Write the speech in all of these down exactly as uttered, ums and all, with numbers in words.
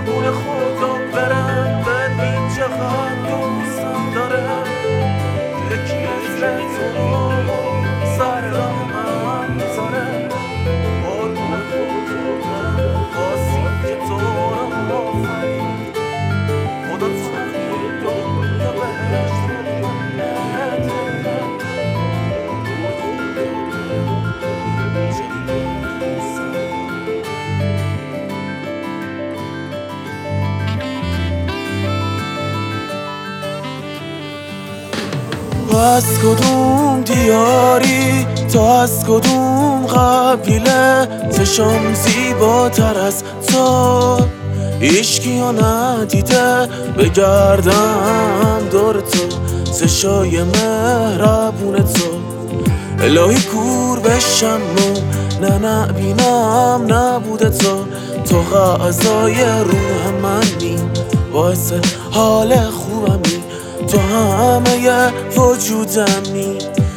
قربون خدا برم ببین چقدر دوستم دارم یکی مثل تو سر راه من میذاره قربون خدا برم واسه که تو رو آفرید خدا توی دنیا بهشت تو از کدوم دیاری، تو از کدوم قبیله، چشم زیباتر از تو هیچکیو ندیده، بگردم دور تو چشای مهربون تو الهی کور بشم و نه نبینم نبوده تو تو غذای روح منی باعث حال خوبمی تو همه وجودمی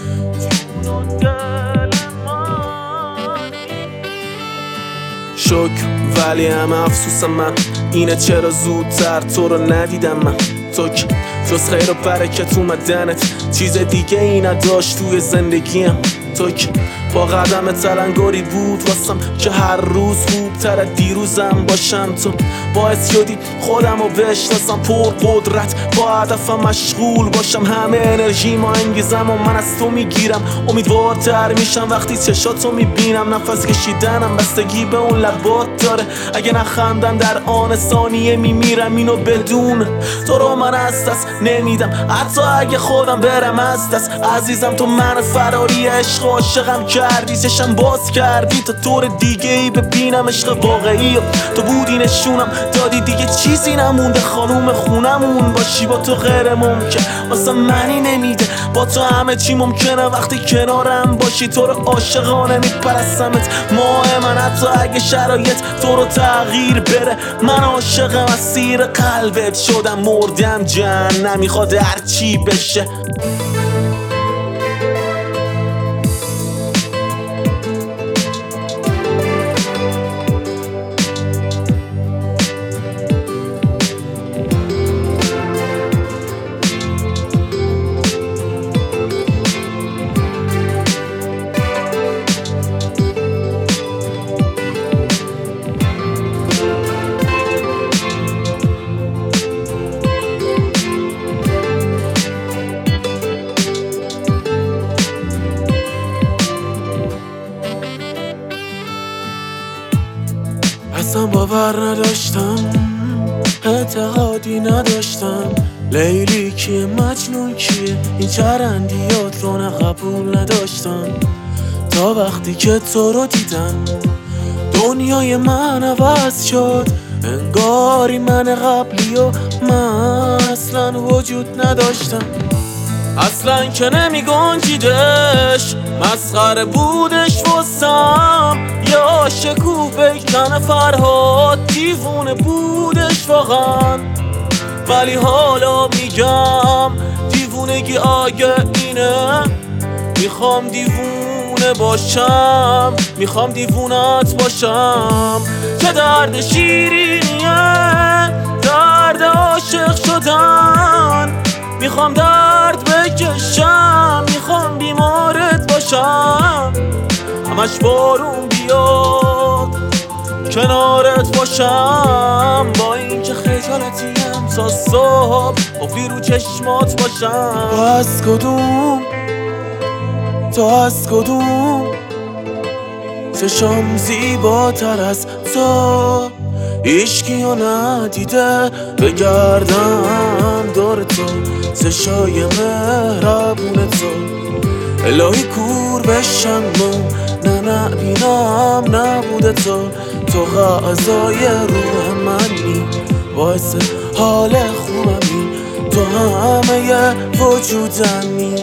شکر ولی هم افسوس من اینه چرا زودتر تو رو ندیدم من تو که جز خیر و برکت اومدنت چیز دیگه ای نداشت توی زندگیم تو که با قدم تلنگاری بود واسم که هر روز خوبتر از دیروزم باشم تو باعث شدی خودم رو بشناسم پر قدرت با هدفم مشغول باشم همه انرژی ما انگیزم و من از تو میگیرم امیدوارتر میشم وقتی چشاتو میبینم نفس کشیدنم بستگی به اون لبات داره اگه نخندم در آن ثانیه میمیرم اینو بدون تو رو من از دست نمیدم حتی اگه خودم برم از دست عزیزم تو من فراری عشق عاشقم کردی چشم باز کردی تا طور دیگه ای ببینم عشق واقعی تو بودی نشونم دادی دیگه چیزی نمونده خانوم خونمون باشی با تو غیر ممکن واسه منی نمیده با تو همه چی ممکنه وقتی کنارم باشی تو رو عاشقانه میپرستمت ماه من حتی اگه شرایط تو رو تغییر بره من عاشقم اسیر قلبت شدم مردم جهنم میخواد هرچی بشه اصلا باور نداشتم اعتقادی نداشتم لیلی کیه مجنون کیه این چرندیات رو نه قبول نداشتم تا وقتی که تو رو دیدم دنیای من عوض شد انگاری من قبلی و من اصلا وجود نداشتم اصلا که نمی گنجیدش مسخره بودش واسم یا شکوه بیکن فرهاد دیوونه بودش واقعا ولی حالا میگم دیوونگی آگه اینه میخوام دیوونه باشم میخوام دیوونت باشم که درد شیرینیه درد عاشق شدن میخوام درد بکشم میخوام بیمارت باشم همش بارون بیاد کنارت باشم با اینکه خجالتیم تا صبح قفلی رو چشمات باشم تو از کدوم تو از کدوم چشم زیباتر از تو هیچکیو ندیده بگردم دور تو چشای مهربون تو الهی کور بشم و نه نبینم نبوده تو تو غذای روح منی باعث حال خوبمی تو همه وجودمی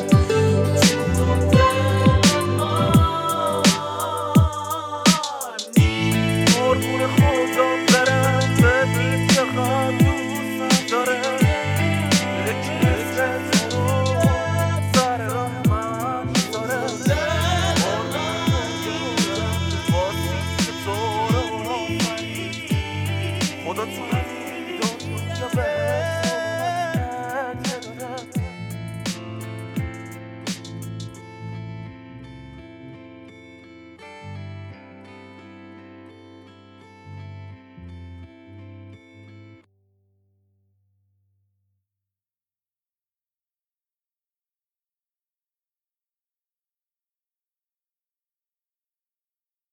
خدا تو خرابه.